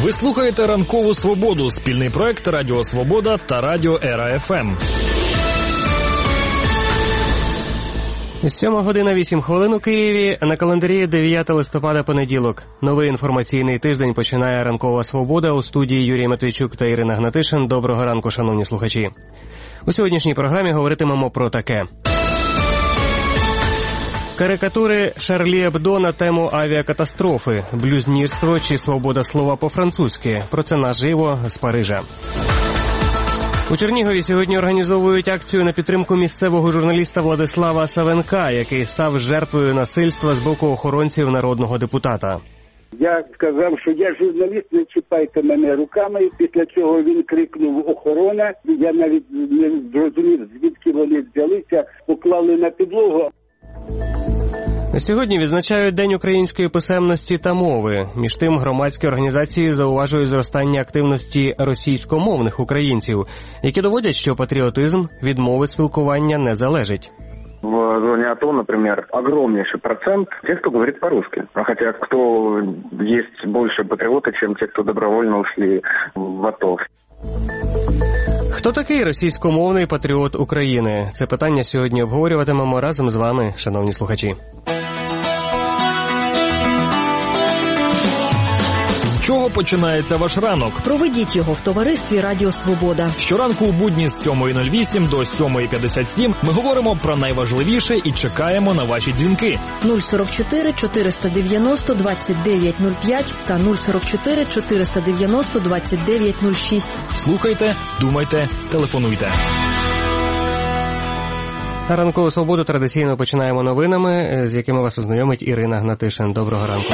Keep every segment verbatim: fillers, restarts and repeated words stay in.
Ви слухаєте «Ранкову Свободу» – спільний проект Радіо Свобода та Радіо Ера еф ем. сьома година вісім хвилин у Києві, на календарі дев'яте листопада, понеділок. Новий інформаційний тиждень починає «Ранкова Свобода», у студії Юрій Матвійчук та Ірина Гнатишин. Доброго ранку, шановні слухачі. У сьогоднішній програмі говоритимемо про таке. Карикатури Шарлі Ебдо на тему авіакатастрофи, блюзнірство чи свобода слова по-французьки. Про це наживо з Парижа. У Чернігові сьогодні організовують акцію на підтримку місцевого журналіста Владислава Савенка, який став жертвою насильства з боку охоронців народного депутата. Я сказав, що я журналіст, не чіпайте мене руками. Після цього він крикнув «Охорона». Я навіть не зрозумів, звідки вони взялися, поклали на підлогу. Сьогодні відзначають День української писемності та мови. Між тим, громадські організації зауважують зростання активності російськомовних українців, які доводять, що патріотизм від мови спілкування не залежить. В зоне АТО, например, огромнейший процент тех, кто говорит по-русски. Хотя кто есть больше патриоты, чем те, кто добровольно ушли в АТО. Хто такий російськомовний патріот України? Це питання сьогодні обговорюватимемо разом з вами, шановні слухачі. З чого починається ваш ранок? Проведіть його в товаристві Радіо Свобода. Щоранку у будні з сьомої нуль вісім до сьомої п'ятдесят сім ми говоримо про найважливіше і чекаємо на ваші дзвінки. нуль сорок чотири чотириста дев'яносто двадцять дев'ять нуль п'ять та нуль сорок чотири чотириста дев'яносто двадцять дев'ять нуль шість. Слухайте, думайте, телефонуйте. Ранкову Свободу традиційно починаємо новинами, з якими вас ознайомить Ірина Гнатишин. Доброго ранку.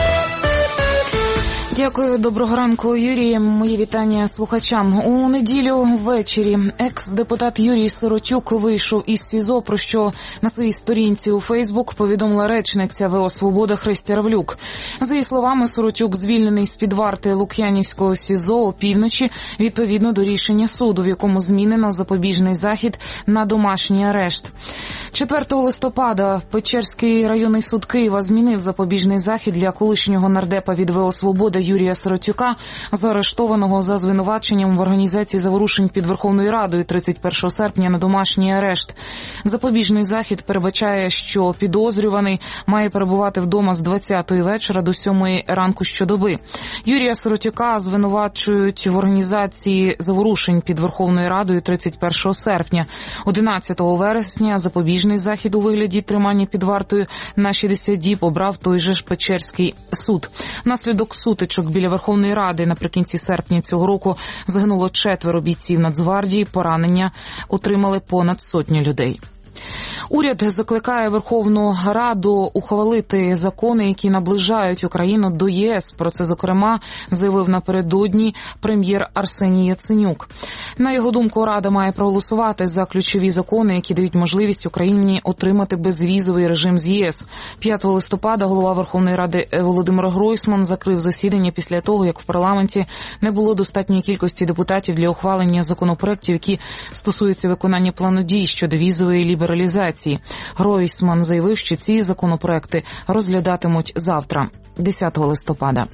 Дякую, доброго ранку, Юрій. Мої вітання слухачам. У неділю ввечері екс-депутат Юрій Сиротюк вийшов із СІЗО, про що на своїй сторінці у Фейсбук повідомила речниця ВО «Свобода» Христя Равлюк. За її словами, Сиротюк звільнений з-під варти Лук'янівського СІЗО опівночі відповідно до рішення суду, в якому змінено запобіжний захід на домашній арешт. четвертого листопада Печерський районний суд Києва змінив запобіжний захід для колишнього нардепа від ВО «Свобода» Юрія Сиротюка, заарештованого за звинуваченням в організації заворушень під Верховною Радою тридцять першого серпня на домашній арешт. Запобіжний захід передбачає, що підозрюваний має перебувати вдома з двадцятої вечора до сьомої ранку щодоби. Юрія Сиротюка звинувачують в організації заворушень під Верховною Радою тридцять першого серпня. одинадцятого вересня запобіжний захід у вигляді тримання під вартою на шістдесят діб обрав той же ж Печерський суд. Внаслідок сутичок біля Верховної Ради наприкінці серпня цього року загинуло четверо бійців Нацгвардії, поранення отримали понад сотню людей. Уряд закликає Верховну Раду ухвалити закони, які наближають Україну до ЄС. Про це, зокрема, заявив напередодні прем'єр Арсеній Яценюк. На його думку, Рада має проголосувати за ключові закони, які дають можливість Україні отримати безвізовий режим з ЄС. п'ятого листопада голова Верховної Ради Володимир Гройсман закрив засідання після того, як в парламенті не було достатньої кількості депутатів для ухвалення законопроєктів, які стосуються виконання плану дій щодо візової лібералізації. Гройсман заявив, що ці законопроекти розглядатимуть завтра, десятого листопада.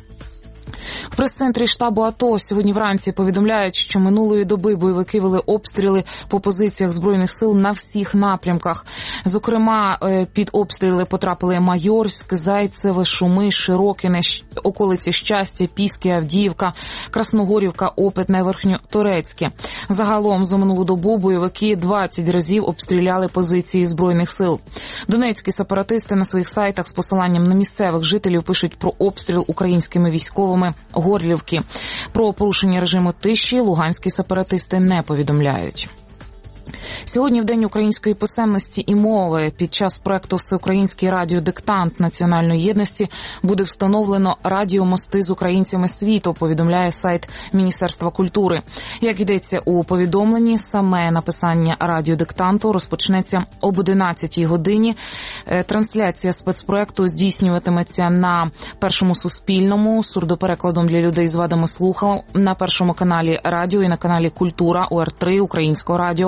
В прес-центрі штабу АТО сьогодні вранці повідомляють, що минулої доби бойовики вели обстріли по позиціях Збройних сил на всіх напрямках. Зокрема, під обстріли потрапили Майорськ, Зайцеве, Шуми, Широкине, околиці Щастя, Піски, Авдіївка, Красногорівка, Опитне, Верхньоторецьке. Загалом за минулу добу бойовики двадцять разів обстріляли позиції Збройних сил. Донецькі сепаратисти на своїх сайтах з посиланням на місцевих жителів пишуть про обстріл українськими військовими Горлівки. Про порушення режиму тиші луганські сепаратисти не повідомляють. Сьогодні, в День української писемності і мови, під час проекту «Всеукраїнський радіодиктант національної єдності» буде встановлено радіомости з українцями світу, повідомляє сайт Міністерства культури. Як йдеться у повідомленні, саме написання радіодиктанту розпочнеться об одинадцятій годині. Трансляція спецпроекту здійснюватиметься на Першому Суспільному, сурдоперекладом для людей з вадами слуху, на Першому каналі радіо і на каналі Культура, УР три, Українського радіо.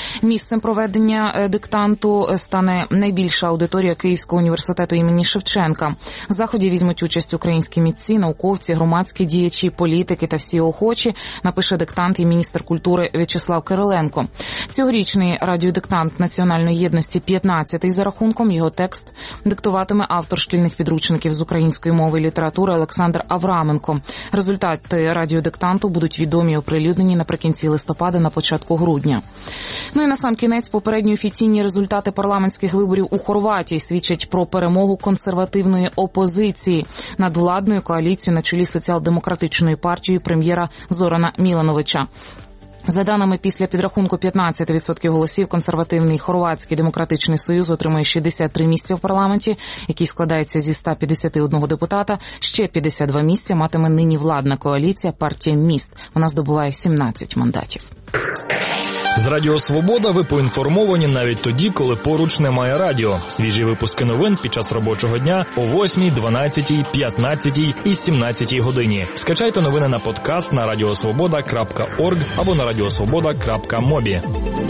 Місцем проведення диктанту стане найбільша аудиторія Київського університету імені Шевченка. В заході візьмуть участь українські митці, науковці, громадські діячі, політики та всі охочі, напише диктант і міністр культури В'ячеслав Кириленко. Цьогорічний радіодиктант національної єдності п'ятнадцятий за рахунком. Його текст диктуватиме автор шкільних підручників з української мови і літератури Олександр Авраменко. Результати радіодиктанту будуть відомі і оприлюднені наприкінці листопада, на початку грудня. Ну і насамкінець, попередні офіційні результати парламентських виборів у Хорватії свідчать про перемогу консервативної опозиції над владною коаліцією на чолі соціал-демократичною партією прем'єра Зорана Мілановича. За даними після підрахунку п'ятнадцять відсотків голосів, консервативний Хорватський демократичний союз отримує шістдесят три місця в парламенті, який складається зі ста п'ятдесят один депутата. Ще п'ятдесят два місця матиме нині владна коаліція партія «Міст». Вона здобуває сімнадцять мандатів. З Радіо Свобода ви поінформовані навіть тоді, коли поруч немає радіо. Свіжі випуски новин під час робочого дня о восьмій, дванадцятій, п'ятнадцятій і сімнадцятій годині. Скачайте новини на подкаст на радіосвобода крапка орг або на радіосвобода крапка мобі.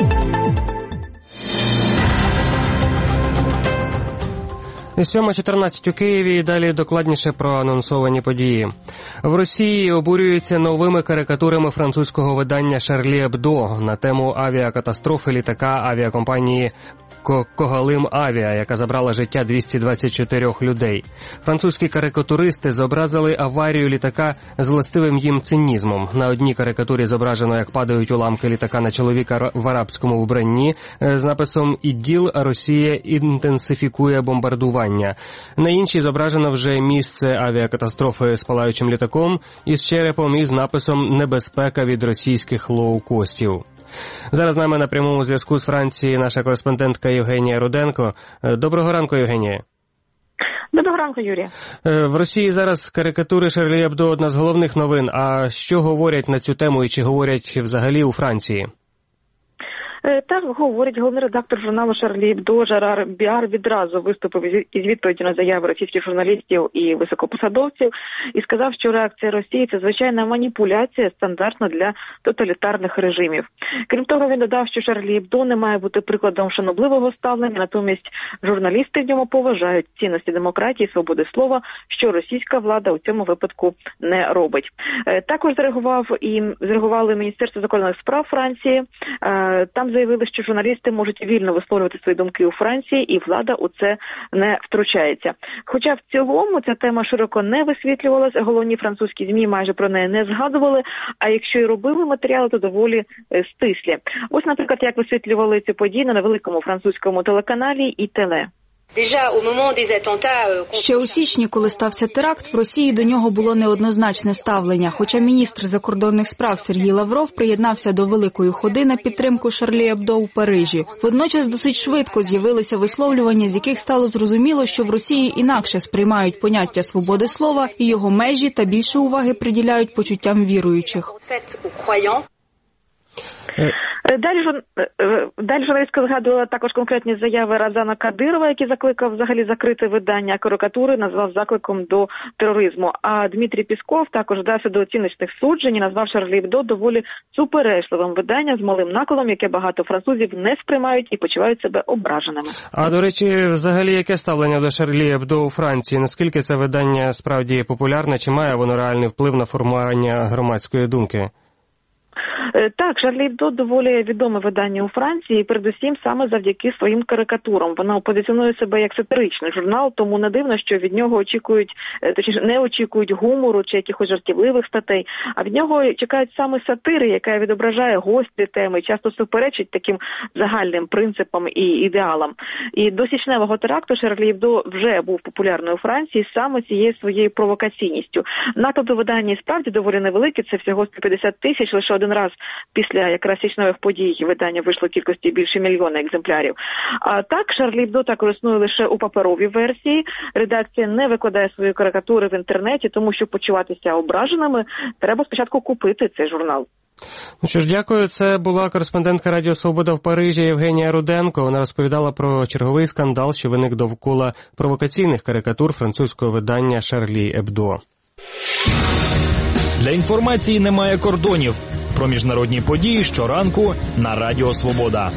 сьома чотирнадцять у Києві і далі докладніше про анонсовані події. В Росії обурюються новими карикатурами французького видання «Шарлі Ебдо» на тему авіакатастрофи літака авіакомпанії «Когалим Авіа», яка забрала життя двісті двадцять чотири людей. Французькі карикатуристи зобразили аварію літака з властивим їм цинізмом. На одній карикатурі зображено, як падають уламки літака на чоловіка в арабському вбранні з написом «ІДІЛ, Росія інтенсифікує бомбардування». На іншій зображено вже місце авіакатастрофи з палаючим літаком із черепом із написом «Небезпека від російських лоукостів». Зараз з нами на прямому зв'язку з Франції наша кореспондентка Євгенія Руденко. Доброго ранку, Євгенія. Доброго ранку, Юрія. В Росії зараз карикатури Шарлі Ебдо – одна з головних новин. А що говорять на цю тему і чи говорять взагалі у Франції? Так говорить головний редактор журналу «Шарлі Ебдо» Жерар Біар. Відразу виступив із відповіді на заяви російських журналістів і високопосадовців і сказав, що реакція Росії – це звичайна маніпуляція, стандартна для тоталітарних режимів. Крім того, він додав, що «Шарлі Ебдо» не має бути прикладом шанобливого ставлення, натомість журналісти в ньому поважають цінності демократії, свободи слова, що російська влада у цьому випадку не робить. Також зреагував і зреагували Міністерство закордонних справ Франції. Там заявили, що журналісти можуть вільно висловлювати свої думки у Франції, і влада у це не втручається. Хоча в цілому ця тема широко не висвітлювалася, головні французькі ЗМІ майже про неї не згадували, а якщо і робили матеріали, то доволі стислі. Ось, наприклад, як висвітлювали ці події на невеликому французькому телеканалі «ІТЕЛЕ». Ще у січні, коли стався теракт, в Росії до нього було неоднозначне ставлення, хоча міністр закордонних справ Сергій Лавров приєднався до великої ходи на підтримку Шарлі Ебдо у Парижі. Водночас досить швидко з'явилися висловлювання, з яких стало зрозуміло, що в Росії інакше сприймають поняття свободи слова і його межі та більше уваги приділяють почуттям віруючих. Далі, жур... Далі журналістка згадувала також конкретні заяви Рамзана Кадирова, який закликав взагалі закрити видання карикатури, назвав закликом до тероризму. А Дмитрій Пісков також вдався до оціночних суджень і назвав Шарлі Ебдо доволі суперечливим виданням з малим накладом, яке багато французів не сприймають і почувають себе ображеними. А, до речі, взагалі, яке ставлення до Шарлі Ебдо у Франції? Наскільки це видання справді популярне, чи має воно реальний вплив на формування громадської думки? Так, Шарлі Ебдо доволі відоме видання у Франції, передусім саме завдяки своїм карикатурам. Воно позиціонує себе як сатиричний журнал, тому не дивно, що від нього очікують, точніше, не очікують гумору чи якихось жартівливих статей, а від нього чекають саме сатири, яка відображає гострі теми, часто суперечить таким загальним принципам і ідеалам. І до січневого теракту Шарлі Ебдо вже був популярною у Франції саме цією своєю провокаційністю. Наклад у виданні справді доволі невеликий, це всього сто п'ятдесят тисяч, лише один раз після якраз січневих подій видання вийшло кількості більше мільйона екземплярів. А так, Шарлі Ебдо також існує лише у паперовій версії. Редакція не викладає свої карикатури в інтернеті, тому що почуватися ображеними треба спочатку купити цей журнал. Ну що ж, дякую. Це була кореспондентка Радіо Свобода в Парижі Євгенія Руденко. Вона розповідала про черговий скандал, що виник довкола провокаційних карикатур французького видання Шарлі Ебдо. Для інформації немає кордонів. Про міжнародні події щоранку на Радіо Свобода.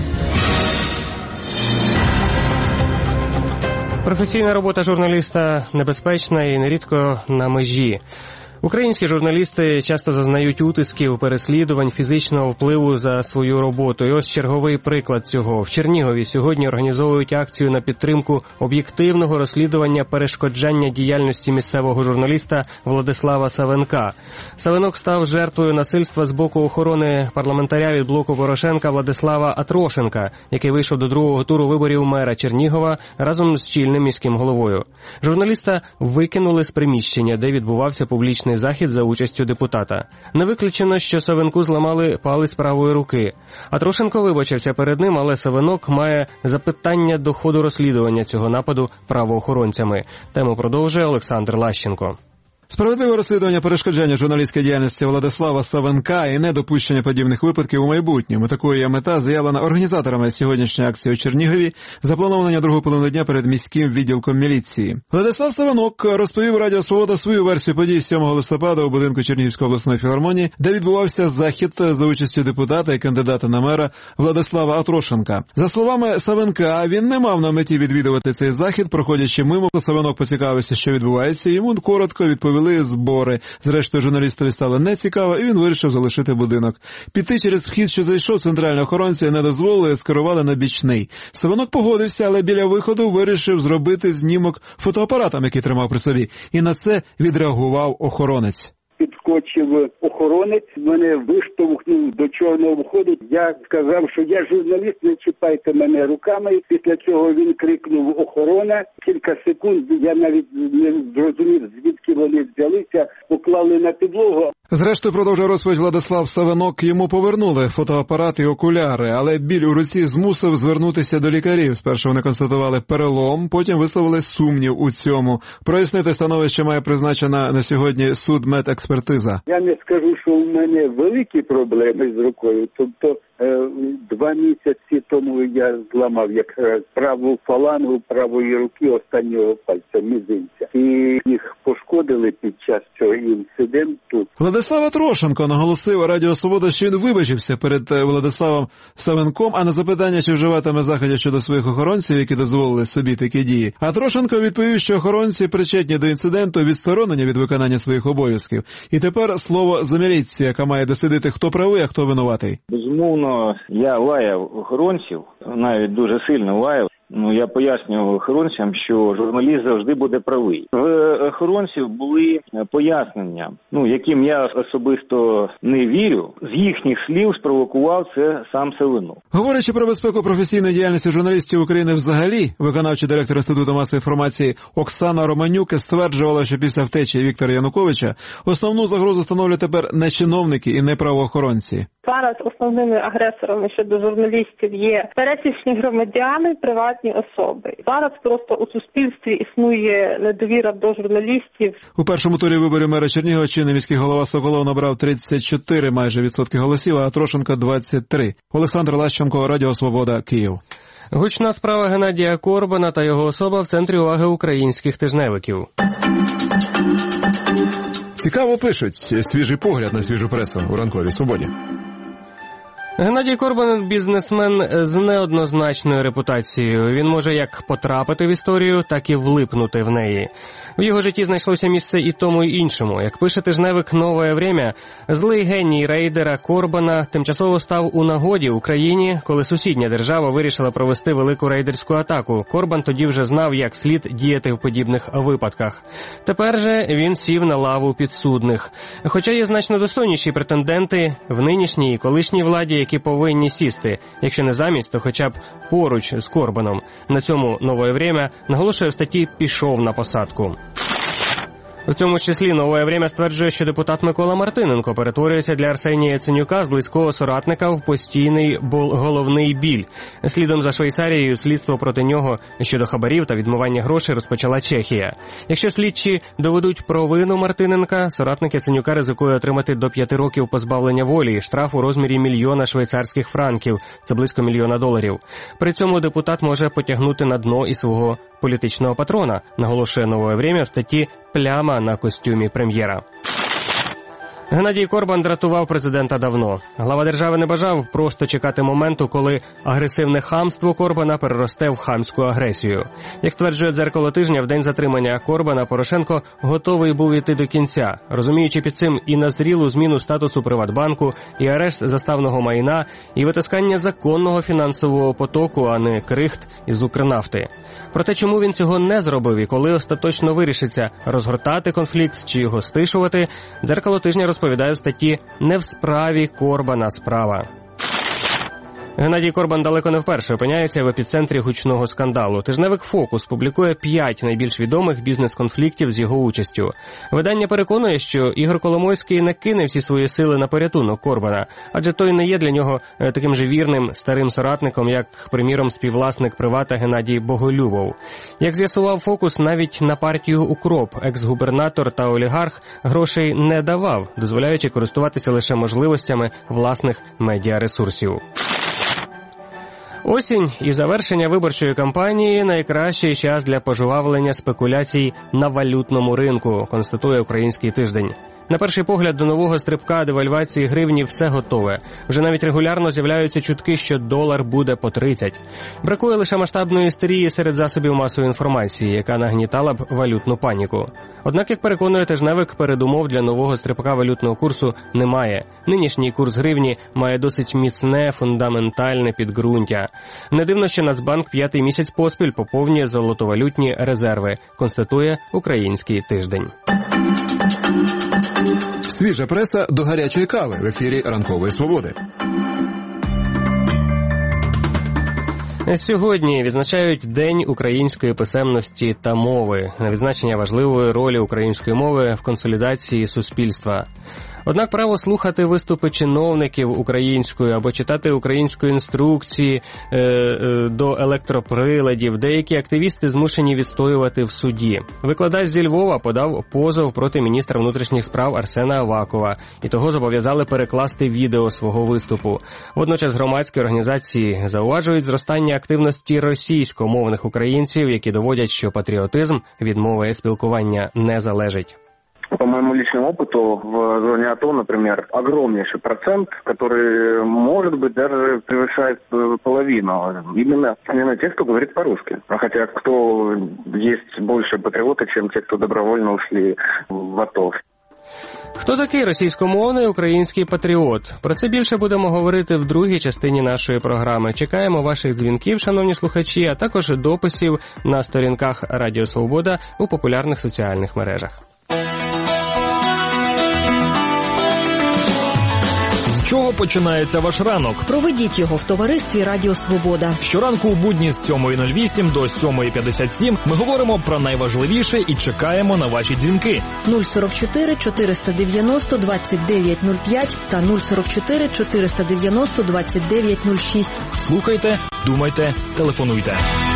Професійна робота журналіста небезпечна і нерідко на межі. Українські журналісти часто зазнають утисків, переслідувань, фізичного впливу за свою роботу. І ось черговий приклад цього. В Чернігові сьогодні організовують акцію на підтримку об'єктивного розслідування перешкоджання діяльності місцевого журналіста Владислава Савенка. Савенок став жертвою насильства з боку охорони парламентаря від блоку Порошенка Владислава Атрошенка, який вийшов до другого туру виборів мера Чернігова разом з чільним міським головою. Журналіста викинули з приміщення, де відбувався публічний захід за участю депутата. Не виключено, що Савенку зламали палець правої руки. Атрошенко вибачився перед ним, але Савенок має запитання до ходу розслідування цього нападу правоохоронцями. Тему продовжує Олександр Лащенко. Справедливе розслідування перешкоджання журналістської діяльності Владислава Савенка і недопущення подібних випадків у майбутньому. Такою є мета, заявлена організаторами сьогоднішньої акції у Чернігові, запланована на другу половину дня перед міським відділком міліції. Владислав Савенок розповів Радіо Свобода свою версію подій сьомого листопада у будинку Чернігівської обласної філармонії, де відбувався захід за участю депутата і кандидата на мера Владислава Атрошенка. За словами Савенка, він не мав на меті відвідувати цей захід, проходячи мимо, Савенок поцікавився, що відбувається, йому коротко відповів збори. Зрештою, журналістові стало нецікаво, і він вирішив залишити будинок. Піти через вхід, що зайшов, центральні охоронці не дозволили, скерували на бічний. Савенок погодився, але біля виходу вирішив зробити знімок фотоапаратом, який тримав при собі. І на це відреагував охоронець. Підскочив охоронець, мене виштовхнув до чорного входу. Я сказав, що я журналіст, не чіпайте мене руками. Після цього він крикнув охорона. Кілька секунд я навіть не зрозумів, звідки вони взялися, поклали на підлогу. Зрештою, продовжує розповідь Владислав Савенок, йому повернули фотоапарат і окуляри, але біль у руці змусив звернутися до лікарів. Спершу вони констатували перелом, потім висловили сумнів у цьому. Прояснити становище має призначена на сьогодні судмедекспертиза. Я не скажу, що у мене великі проблеми з рукою, тобто Два місяці тому я зламав якраз праву фалангу правої руки останнього пальця, мізинця. І їх пошкодили під час цього інциденту. Владислав Атрошенко наголосив Радіо Свобода, що він вибачився перед Владиславом Савенком, а на запитання, чи вживатиме заходів щодо своїх охоронців, які дозволили собі такі дії, Атрошенко відповів, що охоронці причетні до інциденту, відсторонені від виконання своїх обов'язків. І тепер слово за міліцію, яка має дослідити, хто правий, а хто винуватий. Безумовно, я лаяв охоронців, навіть дуже сильно лаяв. Ну, я пояснював охоронцям, що журналіст завжди буде правий. В охоронців були пояснення, ну, яким я особисто не вірю. З їхніх слів спровокував це сам Савенок. Говорячи про безпеку професійної діяльності журналістів України взагалі, виконавчий директор Інституту масової інформації Оксана Романюк стверджувала, що після втечі Віктора Януковича основну загрозу становлять тепер не чиновники і не правоохоронці. Зараз основними агресорами щодо журналістів є пересічні громадяни, приватні особи. Зараз просто у суспільстві існує недовіра до журналістів. У першому турі виборів мера Чернігова чинний міський голова Соколов набрав тридцять чотири майже відсотки голосів, а Атрошенко двадцять три. Олександр Лащенко, Радіо Свобода, Київ. Гучна справа Геннадія Корбана та його особа в центрі уваги українських тижневиків. Цікаво пишуть. Свіжий погляд на свіжу пресу у ранковій Свободі. Геннадій Корбан – бізнесмен з неоднозначною репутацією. Він може як потрапити в історію, так і влипнути в неї. В його житті знайшлося місце і тому, і іншому. Як пише тижневик «Нове время», злий геній рейдера Корбана тимчасово став у нагоді Україні, коли сусідня держава вирішила провести велику рейдерську атаку. Корбан тоді вже знав, як слід діяти в подібних випадках. Тепер же він сів на лаву підсудних. Хоча є значно достойніші претенденти в нинішній і колишній владі, які повинні сісти, якщо не замість, то хоча б поруч з Корбаном. На цьому «Нове время» наголошує в статті «Пішов на посадку». В цьому ж числі «Нове время» стверджує, що депутат Микола Мартиненко перетворюється для Арсенія Яценюка з близького соратника в постійний головний біль. Слідом за Швейцарією слідство проти нього щодо хабарів та відмивання грошей розпочала Чехія. Якщо слідчі доведуть провину Мартиненка, соратник Яценюка ризикує отримати до п'яти років позбавлення волі і штраф у розмірі мільйона швейцарських франків, це близько мільйона доларів. При цьому депутат може потягнути на дно і свого політичного патрона, наголошує «Нове время» в статті «Пляма на костюмі прем'єра». Геннадій Корбан дратував президента давно. Глава держави не бажав просто чекати моменту, коли агресивне хамство Корбана переросте в хамську агресію. Як стверджує «Дзеркало тижня», в день затримання Корбана Порошенко готовий був іти до кінця, розуміючи під цим і назрілу зміну статусу Приватбанку, і арешт заставного майна, і витискання законного фінансового потоку, а не крихт із Укрнафти. Проте чому він цього не зробив і коли остаточно вирішиться розгортати конфлікт чи його стишувати, «Дзеркало тижня» розповідає в статті «Не в справі Корбана справа». Геннадій Корбан далеко не вперше опиняється в епіцентрі гучного скандалу. Тижневик «Фокус» публікує п'ять найбільш відомих бізнес-конфліктів з його участю. Видання переконує, що Ігор Коломойський не кине всі свої сили на порятунок Корбана, адже той не є для нього таким же вірним старим соратником, як, приміром, співвласник «Привата» Геннадій Боголюбов. Як з'ясував «Фокус», навіть на партію «Укроп» екс-губернатор та олігарх грошей не давав, дозволяючи користуватися лише можливостями власних медіаресурсів. Осінь і завершення виборчої кампанії – найкращий час для пожвавлення спекуляцій на валютному ринку, констатує «Український тиждень». На перший погляд, до нового стрибка девальвації гривні все готове. Вже навіть регулярно з'являються чутки, що долар буде по тридцять. Бракує лише масштабної істерії серед засобів масової інформації, яка нагнітала б валютну паніку. Однак, як переконує тижневик, передумов для нового стрибка валютного курсу немає. Нинішній курс гривні має досить міцне, фундаментальне підґрунтя. Не дивно, що Нацбанк п'ятий місяць поспіль поповнює золотовалютні резерви, констатує «Український тиждень». Свіжа преса до гарячої кави в ефірі «Ранкової свободи». Сьогодні відзначають День української писемності та мови, на відзначення важливої ролі української мови в консолідації суспільства. Однак право слухати виступи чиновників українською або читати українські інструкції е, е, до електроприладів деякі активісти змушені відстоювати в суді. Викладач зі Львова подав позов проти міністра внутрішніх справ Арсена Авакова, і того зобов'язали перекласти відео свого виступу. Водночас громадські організації зауважують зростання активності російськомовних українців, які доводять, що патріотизм від мови спілкування не залежить. По моему личному опыту, в зоне АТО, например, огромнейший процент, который, может быть, даже превышает половину. Именно, именно тех, кто говорит по-русски. Хотя кто есть больше патриоты, чем те, кто добровольно ушли в АТО. Хто такий російськомовний український патріот? Про це більше будемо говорити в другій частині нашої програми. Чекаємо ваших дзвінків, шановні слухачі, а також дописів на сторінках Радіо Свобода у популярних соціальних мережах. З чого починається ваш ранок? Проведіть його в товаристві Радіо Свобода. Щоранку у будні з сьомої нуль вісім до сьомої п'ятдесят сім ми говоримо про найважливіше і чекаємо на ваші дзвінки. нуль сорок чотири чотириста дев'яносто двадцять дев'ять нуль п'ять та нуль сорок чотири чотириста дев'яносто двадцять дев'ять нуль шість. Слухайте, думайте, телефонуйте.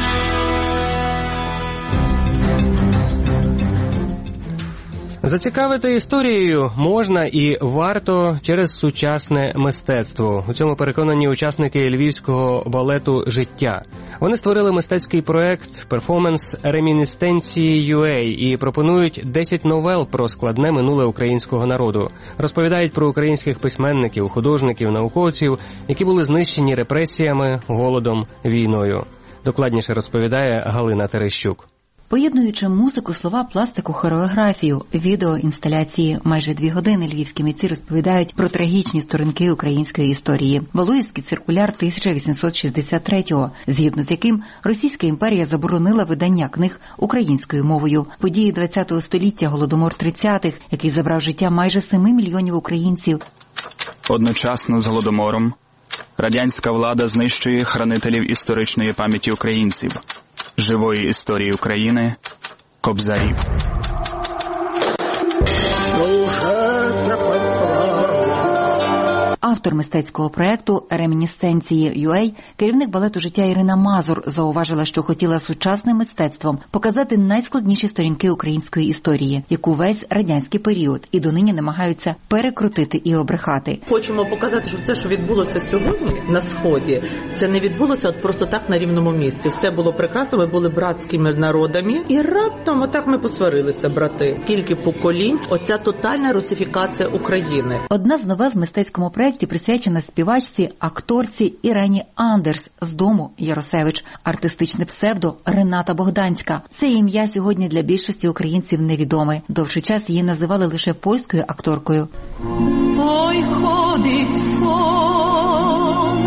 Зацікавити історією можна і варто через сучасне мистецтво. У цьому переконані учасники львівського балету «Життя». Вони створили мистецький проект «Перформанс Реміністенції ю ей» і пропонують десять новел про складне минуле українського народу. Розповідають про українських письменників, художників, науковців, які були знищені репресіями, голодом, війною. Докладніше розповідає Галина Терещук. Поєднуючи музику, слова, пластику, хореографію, відео, інсталяції, майже дві години львівські митці розповідають про трагічні сторінки української історії. Валуївський циркуляр тисяча вісімсот шістдесят третього, згідно з яким Російська імперія заборонила видання книг українською мовою. Події ХХ століття, Голодомор тридцятих, який забрав життя майже семи мільйонів українців. Одночасно з Голодомором радянська влада знищує хранителів історичної пам'яті українців, живої історії України, кобзарів. Автор автор мистецького проєкту «Ремінісценції ю ей», керівник балету «Життя» Ірина Мазур зауважила, що хотіла сучасним мистецтвом показати найскладніші сторінки української історії, яку весь радянський період і донині намагаються перекрутити і обрехати. Хочемо показати, що все, що відбулося сьогодні на Сході, це не відбулося от просто так на рівному місці. Все було прекрасно, ми були братськими народами, і раптом отак ми посварилися, брати. Кілька поколінь, оця тотальна русифікація України. Одна з новел в мистецькому проєкті присвячена співачці, акторці Ірені Андерс з дому Яросевич, артистичне псевдо Рената Богданська. Це ім'я сьогодні для більшості українців невідоме. Довший час її називали лише польською акторкою. Ой, ходить сон,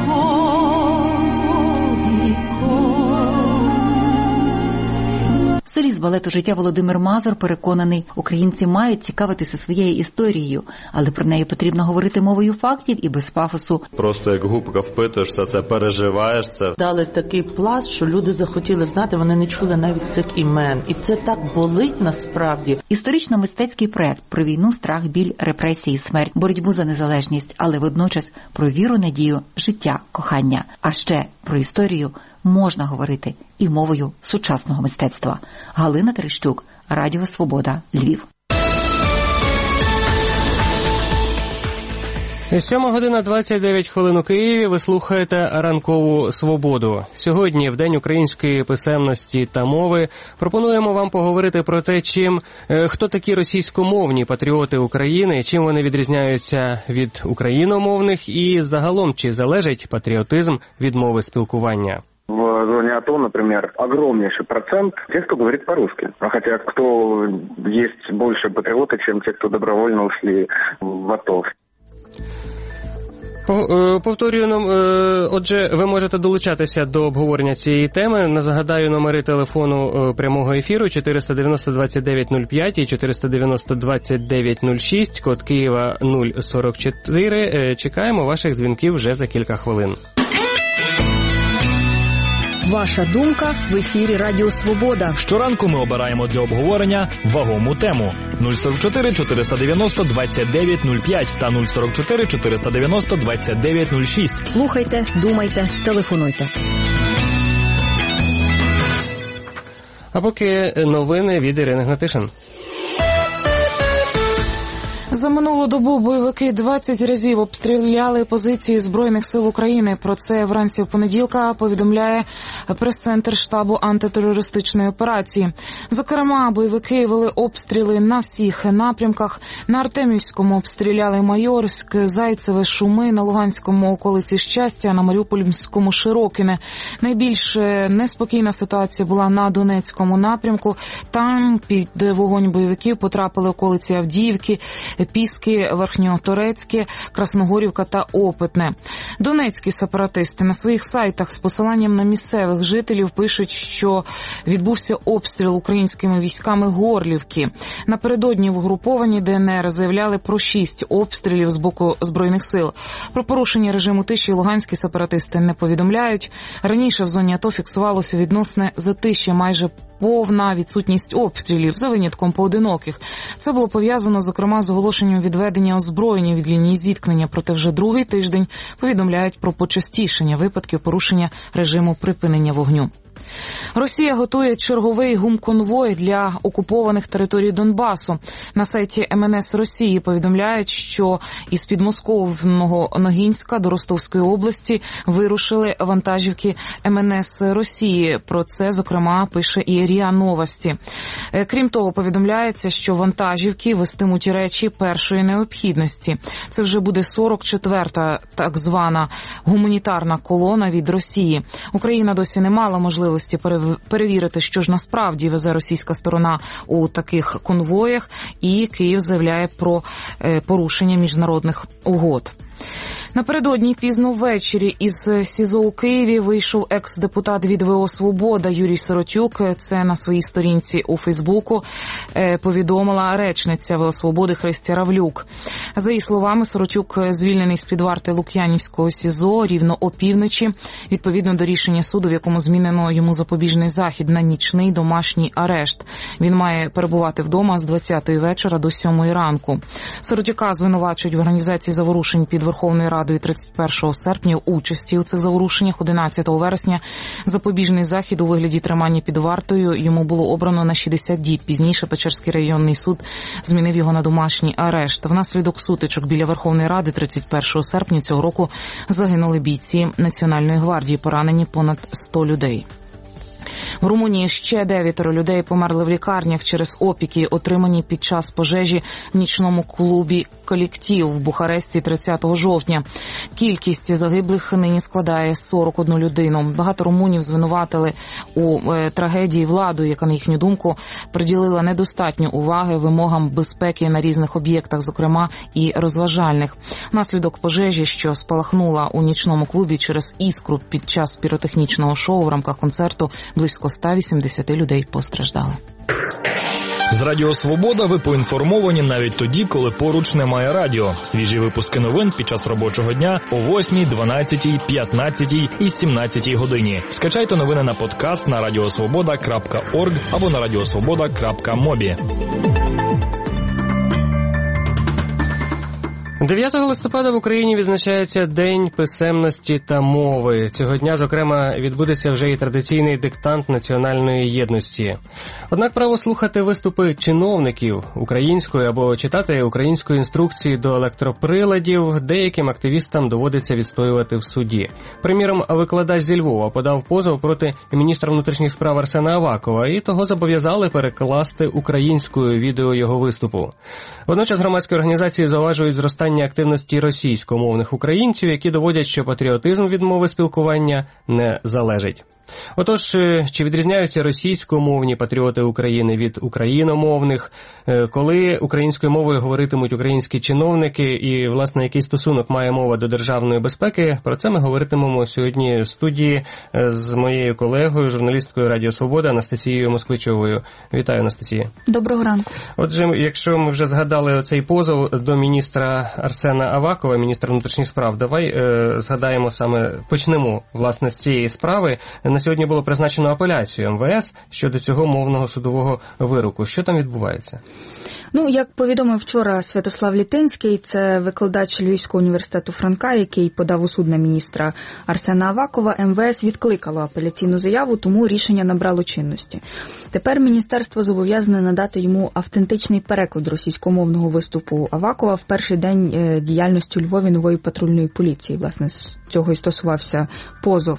Соліст балету «Життя» Володимир Мазур переконаний, українці мають цікавитися своєю історією, але про неї потрібно говорити мовою фактів і без пафосу. Просто як губка впитуєшся, це переживаєш це. Дали такий пласт, що люди захотіли знати, вони не чули навіть цих імен. І це так болить насправді. Історично-мистецький проект про війну, страх, біль, репресії, смерть, боротьбу за незалежність, але водночас про віру, надію, життя, кохання. А ще про історію можна говорити і мовою сучасного мистецтва. Галина Терещук, Радіо Свобода, Львів. сьома година двадцять дев'ять хвилин у Києві. Ви слухаєте ранкову «Свободу». Сьогодні, в День української писемності та мови, пропонуємо вам поговорити про те, чим, хто такі російськомовні патріоти України, чим вони відрізняються від україномовних і загалом, чи залежить патріотизм від мови спілкування. В зоне АТО, например, огромнейший процент тех, кто говорит по-русски. Хотя кто есть больше патриоты, чем те, кто добровольно ушли в АТО. Повторюю, отже, ви можете долучатися до обговорення цієї теми. Нагадаю, номери телефону прямого ефіру чотириста дев'яносто двадцять дев'ять нуль п'ять і чотириста дев'яносто двадцять дев'ять нуль шість, код Києва нуль сорок чотири. Чекаємо ваших дзвінків вже за кілька хвилин. Ваша думка в ефірі Радіо Свобода. Щоранку ми обираємо для обговорення вагому тему. нуль сорок чотири чотириста дев'яносто двадцять дев'ять нуль п'ять та нуль сорок чотири чотириста дев'яносто двадцять дев'ять нуль шість. Слухайте, думайте, телефонуйте. А поки новини від Ірини Гнатишин. За минулу добу бойовики двадцять разів обстріляли позиції Збройних сил України. Про це вранці в понеділка повідомляє прес-центр штабу антитерористичної операції. Зокрема, бойовики вели обстріли на всіх напрямках. На Артемівському обстріляли Майорськ, Зайцеве, Шуми, на Луганському околиці Щастя, на Маріупольському Широкине. Найбільш неспокійна ситуація була на Донецькому напрямку. Там під вогонь бойовиків потрапили околиці Авдіївки, Піски, Верхньоторецьке, Красногорівка та Опитне. Донецькі сепаратисти на своїх сайтах з посиланням на місцевих жителів пишуть, що відбувся обстріл українськими військами Горлівки. Напередодні в угрупованні ДНР заявляли про шість обстрілів з боку Збройних сил. Про порушення режиму тиші луганські сепаратисти не повідомляють. Раніше в зоні АТО фіксувалося відносне затишя, майже повна відсутність обстрілів, за винятком поодиноких. Це було пов'язано, зокрема, з оголошенням відведення озброєння від лінії зіткнення, проте вже другий тиждень повідомляють про почастішення випадків порушення режиму припинення вогню. Росія готує черговий гумконвой для окупованих територій Донбасу. На сайті ем ен ес Росії повідомляють, що із підмосковного Ногінська до Ростовської області вирушили вантажівки ем ен ес Росії. Про це, зокрема, пише і РІА Новості. Крім того, повідомляється, що вантажівки везтимуть речі першої необхідності. Це вже буде сорок четверта так звана гуманітарна колона від Росії. Україна досі не мала можливості перевірити, що ж насправді везе російська сторона у таких конвоях, і Київ заявляє про порушення міжнародних угод. Напередодні пізно ввечері із СІЗО у Києві вийшов екс-депутат від ВО «Свобода» Юрій Сиротюк. Це на своїй сторінці у Фейсбуку повідомила речниця ВО «Свободи» Христя Равлюк. За її словами, Сиротюк звільнений з-під варти Лук'янівського СІЗО рівно опівночі, відповідно до рішення суду, в якому змінено йому запобіжний захід на нічний домашній арешт. Він має перебувати вдома з двадцятої вечора до сьомої ранку. Сиротюка звинувачують в організації заворушень під Верховною Радою тридцять першого серпня, участі у цих заворушеннях. Одинадцятого вересня запобіжний захід у вигляді тримання під вартою йому було обрано на шістдесят діб. Пізніше Печерський районний суд змінив його на домашній арешт. Внаслідок сутичок біля Верховної Ради тридцять першого серпня цього року загинули бійці Національної гвардії, поранені понад сто людей. В Румунії ще дев'ятеро людей померли в лікарнях через опіки, отримані під час пожежі в нічному клубі «Колектив» в Бухаресті тридцятого жовтня. Кількість загиблих нині складає сорок одну людину. Багато румунів звинуватили у е, трагедії владу, яка, на їхню думку, приділила недостатньо уваги вимогам безпеки на різних об'єктах, зокрема і розважальних. Внаслідок пожежі, що спалахнула у нічному клубі через іскру під час піротехнічного шоу в рамках концерту, близько ста вісімдесяти людей постраждали. З Радіо Свобода ви поінформовані навіть тоді, коли поруч немає радіо. Свіжі випуски новин під час робочого дня о восьмій, дванадцятій, п'ятнадцятій і сімнадцятій годині. Скачайте новини на подкаст на радіосвобода крапка орг або на радіосвобода крапка мобі. дев'ятого листопада в Україні відзначається День писемності та мови. Цього дня, зокрема, відбудеться вже і традиційний диктант національної єдності. Однак право слухати виступи чиновників українською або читати української інструкції до електроприладів деяким активістам доводиться відстоювати в суді. Приміром, викладач зі Львова подав позов проти міністра внутрішніх справ Арсена Авакова, і того зобов'язали перекласти українською відео його виступу. Водночас громадські організації зауважують зростання активності російськомовних українців, які доводять, що патріотизм від мови спілкування не залежить. Отож, чи відрізняються російськомовні патріоти України від україномовних? Коли українською мовою говоритимуть українські чиновники і, власне, який стосунок має мова до державної безпеки? Про це ми говоритимемо сьогодні в студії з моєю колегою, журналісткою Радіо Свобода Анастасією Москвичовою. Вітаю, Анастасія. Доброго ранку. Отже, якщо ми вже згадали цей позов до міністра Арсена Авакова, міністра внутрішніх справ, давай е, згадаємо саме, почнемо, власне, з цієї справи. На сьогодні було призначено апеляцію ем ве ес щодо цього мовного судового вироку. Що там відбувається? Ну, як повідомив вчора Святослав Літинський, це викладач Львівського університету Франка, який подав у суд на міністра Арсена Авакова, ем ве ес відкликало апеляційну заяву, тому рішення набрало чинності. Тепер міністерство зобов'язане надати йому автентичний переклад російськомовного виступу Авакова в перший день діяльності у Львові нової патрульної поліції. Власне, з цього і стосувався позов.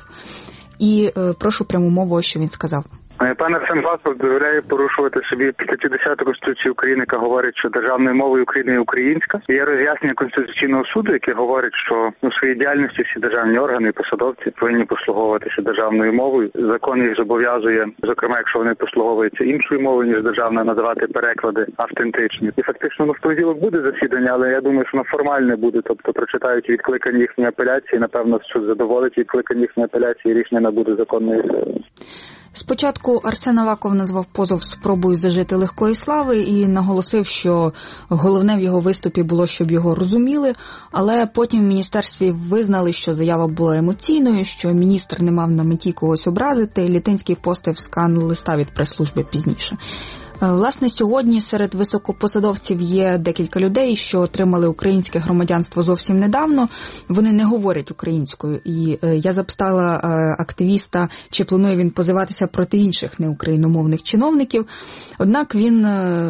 І е, прошу пряму мову, що він сказав. Пан Арсен Аваков дозволяє порушувати собі статтю десяту Конституції України, яка говорить, що державною мовою України є українська. І є роз'яснення Конституційного суду, яке говорить, що у своїй діяльності всі державні органи і посадовці повинні послуговуватися державною мовою. Закон їх зобов'язує, зокрема, якщо вони послуговуються іншою мовою, ніж державна, надавати переклади автентичні. І фактично ну, в понеділок буде засідання, але я думаю, що воно формальне буде. Тобто прочитають відкликання їхньої апеляції, напевно, суд задоволить відкликання їхньої апеляції, і рішення набуде законної сили. Спочатку Арсен Аваков назвав позов спробою зажити легкої слави і наголосив, що головне в його виступі було, щоб його розуміли, але потім в міністерстві визнали, що заява була емоційною, що міністр не мав на меті когось образити. Літинський постив скан листа від прес-служби пізніше. Власне, сьогодні серед високопосадовців є декілька людей, що отримали українське громадянство зовсім недавно. Вони не говорять українською. І я запитала активіста, чи планує він позиватися проти інших неукраїномовних чиновників. Однак він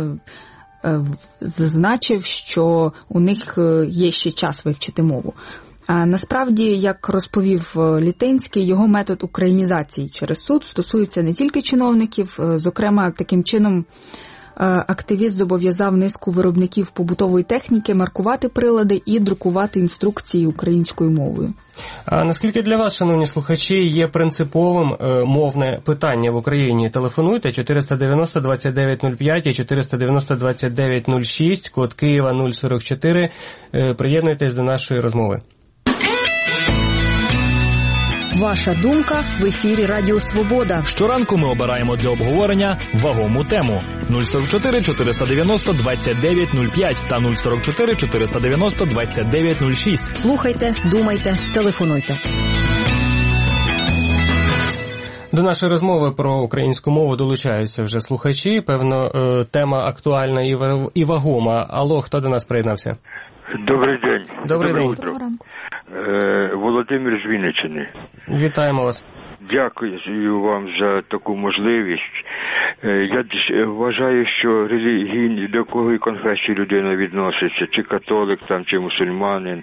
зазначив, що у них є ще час вивчити мову. А насправді, як розповів Літинський, його метод українізації через суд стосується не тільки чиновників. Зокрема, таким чином активіст зобов'язав низку виробників побутової техніки маркувати прилади і друкувати інструкції українською мовою. А наскільки для вас, шановні слухачі, є принциповим е, мовне питання в Україні? Телефонуйте чотириста дев'яносто двадцять дев'ять нуль п'ять і чотириста дев'яносто двадцять дев'ять нуль шість, код Києва нуль сорок чотири. Е, приєднуйтесь до нашої розмови. Ваша думка в ефірі Радіо Свобода. Щоранку ми обираємо для обговорення вагому тему. нуль сорок чотири чотириста дев'яносто двадцять дев'ять нуль п'ять та нуль сорок чотири чотириста дев'яносто двадцять дев'ять нуль шість. Слухайте, думайте, телефонуйте. До нашої розмови про українську мову долучаються вже слухачі. Певно, тема актуальна і вагома. Алло, хто до нас приєднався? Добрий день. Добрий день. Утро. Е, Володимир з Вінниччини. Вітаємо вас. Дякую вам за таку можливість. Я вважаю, що релігійні, до якої конфесії людина відноситься, чи католик там, чи мусульманин,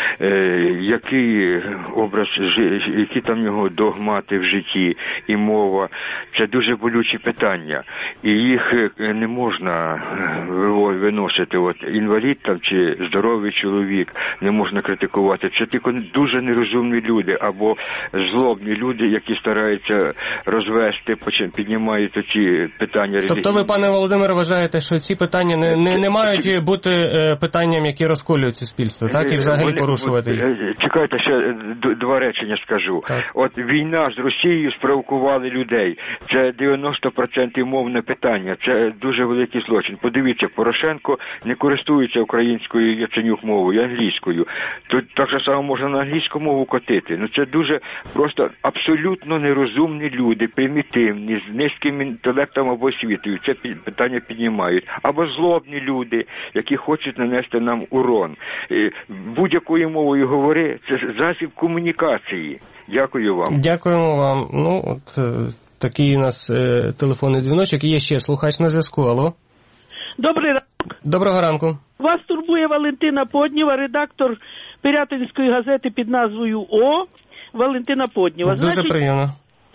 який образ, які там його догмати в житті і мова, це дуже болючі питання. І їх не можна виносити. От інвалід там чи здоровий чоловік не можна критикувати. Це тільки дуже нерозумні люди або злобні люди, які стараються розвести, піднімають ці питання. Тобто ви, пане Володимире, вважаєте, що ці питання не, не, не мають бути питанням, які розколюють суспільство, так? І взагалі Вони, порушувати їх? Чекайте, ще два речення скажу. Так. От війна з Росією спровокували людей. Це дев'яносто відсотків мовне питання. Це дуже великий злочин. Подивіться, Порошенко не користується українською Яценюк мовою, англійською. Тут так же само можна на англійську мову котити. Ну це дуже просто абсолютно нерозумні люди, примітивні, з низьким інтелектом або освітою. Це питання піднімають. Або злобні люди, які хочуть нанести нам урон. Будь-якою мовою говори, це засіб комунікації. Дякую вам. Дякуємо вам. Ну, от такий у нас е, телефонний дзвіночок. Є ще слухач на зв'язку. Алло. Добрий ранок. Доброго ранку. Вас турбує Валентина Поднєва, редактор Пирятинської газети під назвою О. Валентина Поднєва. Дуже Значить, приємно.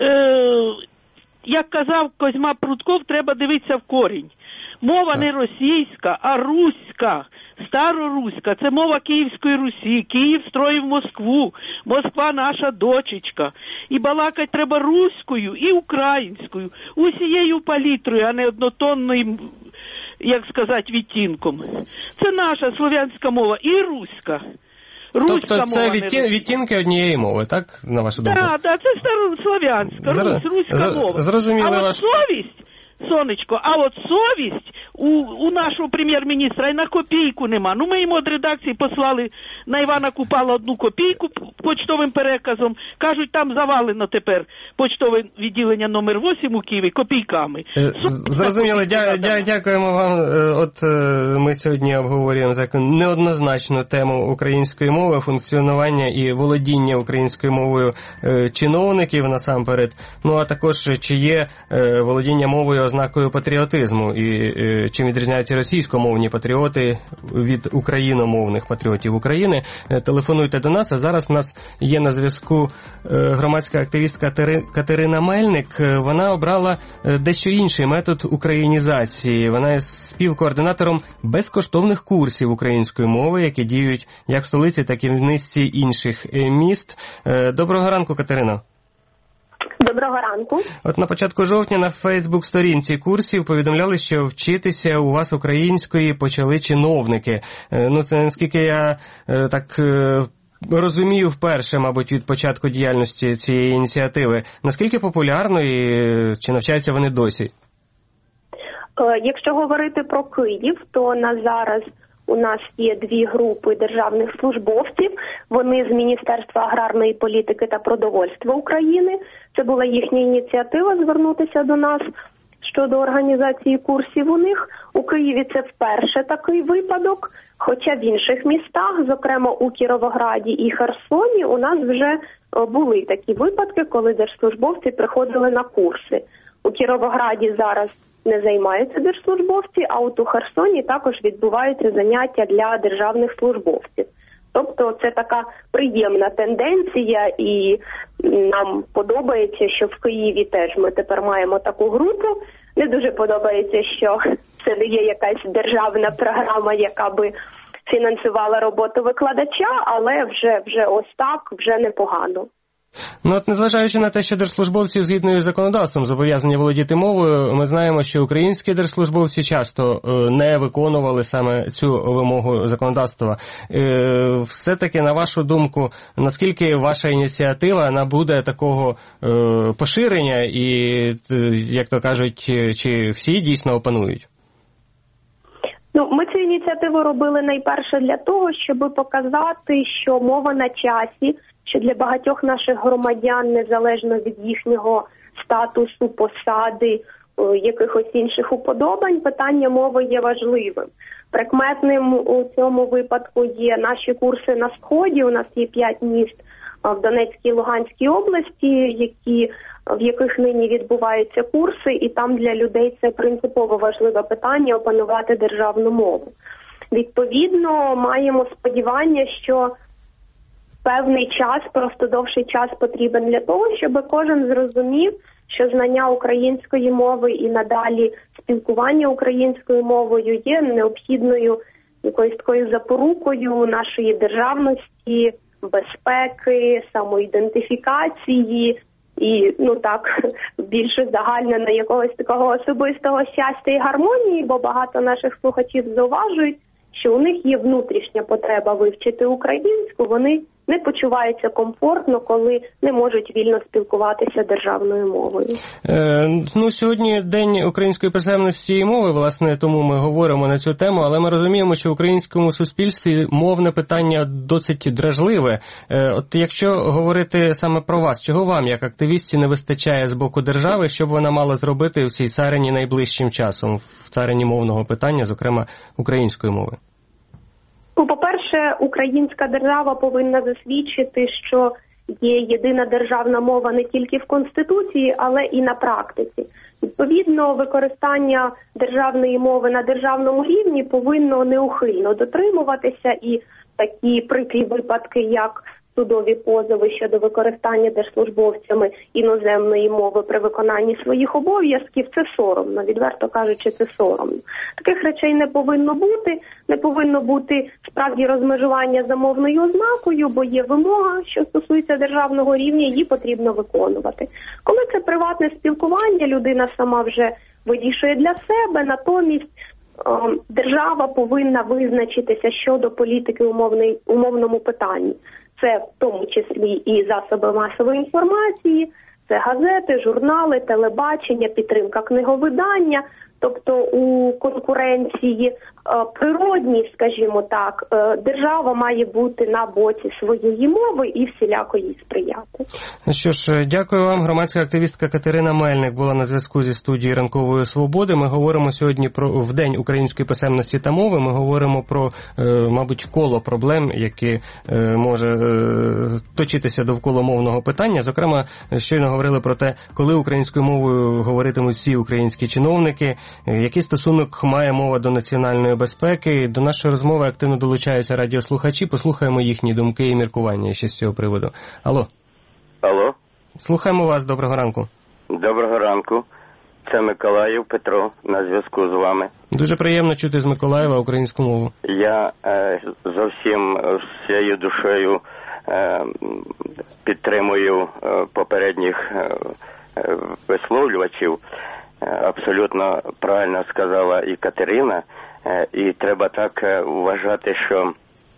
Е, як казав Козьма Прутков, треба дивитися в корінь. Мова так. не російська, а руська, староруська. Це мова Київської Русі. Київ строїв Москву. Москва наша дочечка. І балакать треба руською і українською. Усією палітрою, а не однотонною, як сказати, відтінком. Це наша слов'янська мова і руська. Руська тобто це мова, відтін, відтінки однієї мови, так, на вашу думку? Так, так, це старослов'янська, Зр... Русь, руська Зр... мова. Зрозуміло. А ваш... от совість, сонечко, а от совість у, у нашого прем'єр-міністра і на копійку нема. Ну, ми йому від редакції послали на Івана Купала одну копійку почтовим переказом. Кажуть, там завалено тепер почтове відділення номер вісім у Києві копійками. Зрозуміло, дя, дя, дякуємо вам. От ми сьогодні обговорюємо таку неоднозначну тему української мови, функціонування і володіння українською мовою чиновників насамперед. Ну, а також чи є володіння мовою ознакою патріотизму і чим відрізняються російськомовні патріоти від україномовних патріотів України. Телефонуйте до нас, а зараз у нас є на зв'язку громадська активістка Катерина Мельник. Вона обрала дещо інший метод українізації. Вона є співкоординатором безкоштовних курсів української мови, які діють як в столиці, так і в низці інших міст. Доброго ранку, Катерино. Доброго ранку. От на початку жовтня на Фейсбук-сторінці курсів повідомляли, що вчитися у вас української почали чиновники. Ну, це, наскільки я так розумію, вперше, мабуть, від початку діяльності цієї ініціативи. Наскільки популярно і чи навчаються вони досі? Якщо говорити про Київ, то на зараз у нас є дві групи державних службовців. Вони з Міністерства аграрної політики та продовольства України. Це була їхня ініціатива звернутися до нас щодо організації курсів у них. У Києві це вперше такий випадок, хоча в інших містах, зокрема у Кіровограді і Херсоні, у нас вже були такі випадки, коли держслужбовці приходили на курси. У Кіровограді зараз не займаються держслужбовці, а от у Херсоні також відбуваються заняття для державних службовців. Тобто це така приємна тенденція, і нам подобається, що в Києві теж ми тепер маємо таку групу. Не дуже подобається, що це не є якась державна програма, яка би фінансувала роботу викладача, але вже, вже ось так, вже непогано. Ну, от незважаючи на те, що держслужбовці згідно із законодавством зобов'язані володіти мовою, ми знаємо, що українські держслужбовці часто не виконували саме цю вимогу законодавства. Все-таки, на вашу думку, наскільки ваша ініціатива набуде такого поширення і, як то кажуть, чи всі дійсно опанують? Ну, ми цю ініціативу робили найперше для того, щоб показати, що мова на часі, що для багатьох наших громадян, незалежно від їхнього статусу, посади, якихось інших уподобань, питання мови є важливим. Прикметним у цьому випадку є наші курси на Сході. У нас є п'ять міст в Донецькій і Луганській області, які, в яких нині відбуваються курси, і там для людей це принципово важливе питання – опанувати державну мову. Відповідно, маємо сподівання, що певний час, просто довший час потрібен для того, щоб кожен зрозумів, що знання української мови і надалі спілкування українською мовою є необхідною якоюсь такою запорукою нашої державності, безпеки, самоідентифікації і, ну так, більше загальнено якогось такого особистого щастя і гармонії, бо багато наших слухачів зауважують, що у них є внутрішня потреба вивчити українську, вони не почуваються комфортно, коли не можуть вільно спілкуватися державною мовою. Е, ну, сьогодні День української писемності і мови, власне, тому ми говоримо на цю тему, але ми розуміємо, що в українському суспільстві мовне питання досить дражливе. Е, от якщо говорити саме про вас, чого вам, як активістці, не вистачає з боку держави, що б вона мала зробити в цій царині найближчим часом, в царині мовного питання, зокрема української мови? Ну, по-перше, українська держава повинна засвідчити, що є єдина державна мова не тільки в Конституції, але і на практиці. Відповідно, використання державної мови на державному рівні повинно неухильно дотримуватися, і такі прикрі випадки, як судові позови щодо використання держслужбовцями іноземної мови при виконанні своїх обов'язків, це соромно, відверто кажучи, це соромно. Таких речей не повинно бути, не повинно бути справді розмежування за мовною ознакою, бо є вимога, що стосується державного рівня, її потрібно виконувати. Коли це приватне спілкування, людина сама вже вирішує для себе, натомість держава повинна визначитися щодо політики умовної, умовному питанні. Це в тому числі і засоби масової інформації, це газети, журнали, телебачення, підтримка книговидання. Тобто у конкуренції природній, скажімо так, держава має бути на боці своєї мови і всіляко їй сприяти. Що ж, дякую вам. Громадська активістка Катерина Мельник була на зв'язку зі студією Ранкової Свободи. Ми говоримо сьогодні про в День української писемності та мови. Ми говоримо про, мабуть, коло проблем, які може точитися довкола мовного питання. Зокрема, щойно говорили про те, коли українською мовою говоритимуть всі українські чиновники, який стосунок має мова до національної безпеки. До нашої розмови активно долучаються радіослухачі. Послухаємо їхні думки і міркування ще з цього приводу. Алло. Алло. Слухаємо вас. Доброго ранку. Доброго ранку. Це Миколаїв, Петро, на зв'язку з вами. Дуже приємно чути з Миколаєва українську мову. Я е, зовсім всією душею е, підтримую е, попередніх е, висловлювачів. Абсолютно правильно сказала і Катерина, і треба так вважати, що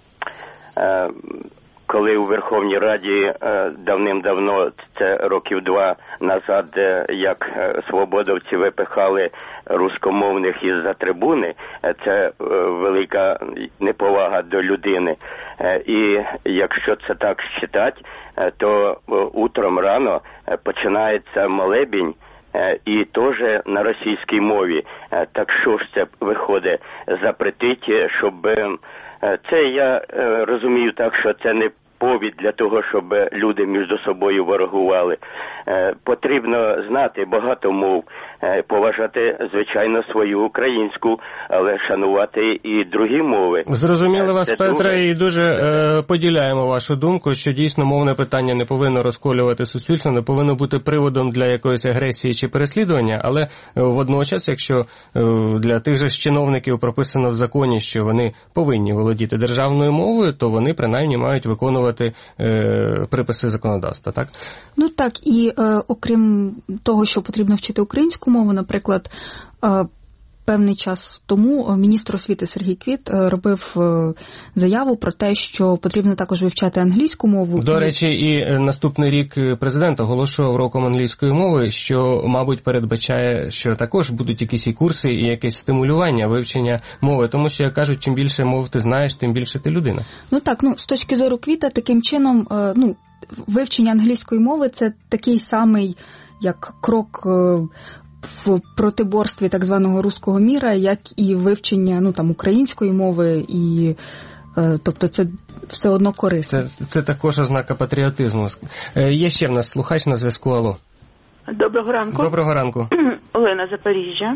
коли у Верховній Раді давним-давно, це років два назад, як свободовці випихали рускомовних із-за трибуни, це велика неповага до людини. І якщо це так считати, то утром рано починається молебень, і теж на російській мові. Так що ж це виходить запретить, щоб... Це я розумію так, що це не повід для того, щоб люди між собою ворогували. Потрібно знати багато мов, поважати, звичайно, свою українську, але шанувати і другі мови. Зрозуміли вас, Петре, і дуже е, поділяємо вашу думку, що дійсно мовне питання не повинно розколювати суспільство, не повинно бути приводом для якоїсь агресії чи переслідування, але водночас, якщо е, для тих же чиновників прописано в законі, що вони повинні володіти державною мовою, то вони принаймні мають виконувати виконувати е, приписи законодавства, так? Ну так, і е, окрім того, що потрібно вчити українську мову, наприклад, е, певний час тому міністр освіти Сергій Квіт робив заяву про те, що потрібно також вивчати англійську мову. До речі, і наступний рік президент оголошував роком англійської мови, що, мабуть, передбачає, що також будуть якісь і курси, і якесь стимулювання вивчення мови. Тому що, як кажуть, чим більше мов ти знаєш, тим більше ти людина. Ну так, ну з точки зору Квіта, таким чином, ну, вивчення англійської мови – це такий самий, як крок в протиборстві так званого руського міра, як і вивчення, ну, там, української мови, і, е, тобто це все одно корисно. Це, це також ознака патріотизму. Е, є ще в нас слухач на зв'язку, алло. Доброго ранку. Доброго ранку. Олена, Запоріжжя.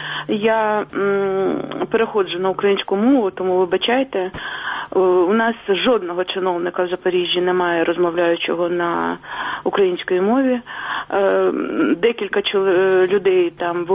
Я м, переходжу на українську мову, тому вибачайте. У нас жодного чиновника в Запоріжжі немає розмовляючого на українській мові. Декілька людей там